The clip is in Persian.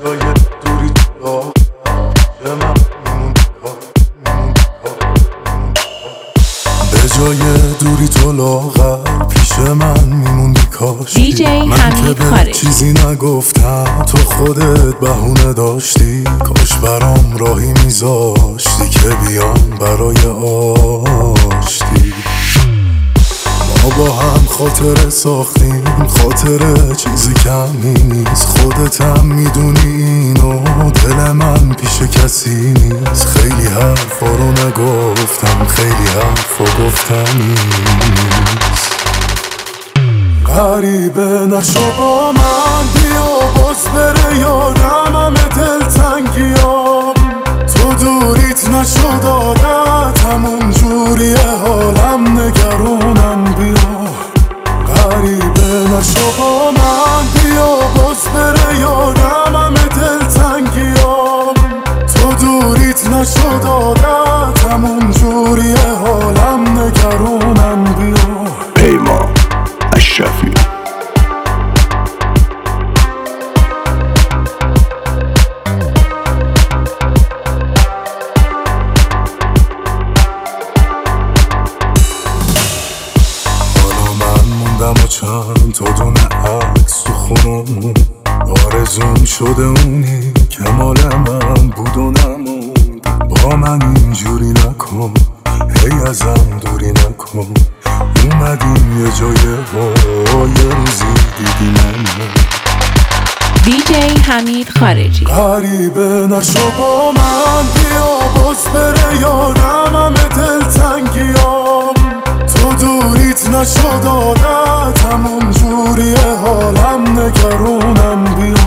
جای دوری تو من به جای دوری تو لاغر پیش من میموندی کاش. من که به چیزی نگفتم تو خودت بهونه داشتی. کاش برام راهی میذاشتی که بیام برای آشتی. ما با هم خاطره ساختیم، خاطره چیزی کمی نیست. خودت هم میدونی اینو، دل من پیش کسی نیست. خیلی حرفا رو نگفتم، خیلی حرفا گفتم نیست. غریبه نشو با من، بیا باز بره یادم همه دلتنگیام. تو دوریت نشد عادت، همون جوریه حالم نگرونم. بیا غریبه نشو با من، بیا باز بره یادم همه دلتنگیام. تو دوریت نشد عادت، همون جوریه حالم نگرونم. بیا پیما اشرفی. و چند تا دونه عکس تو خونمون، آرزوم شده اونی که مال من بود و نموند. با من اینجوری نکن، هی ازم دوری نکن. اومدیم یه جای یه روزی دیدی منو. دیجی حمید خارجی. غریبه نشو با من، بیا باز بره یادم همه دلتنگیام. تو دوریت نشد عادت، همون جوریه حالم نگرونم. بیا